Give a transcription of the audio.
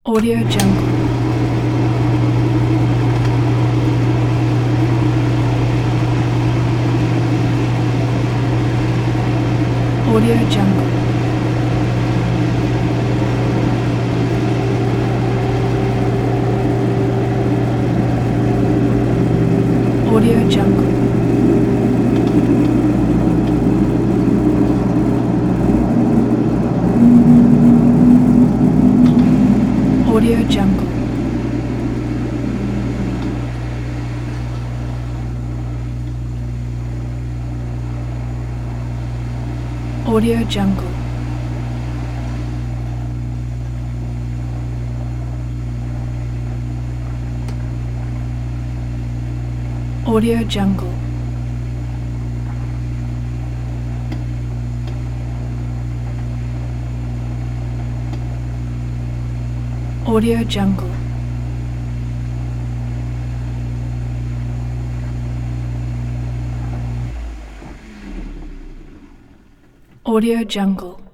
Audio Jungle. Audio Jungle. Audio Jungle. Audio Jungle. Audio Jungle. Audio Jungle. Audio Jungle. Audio Jungle.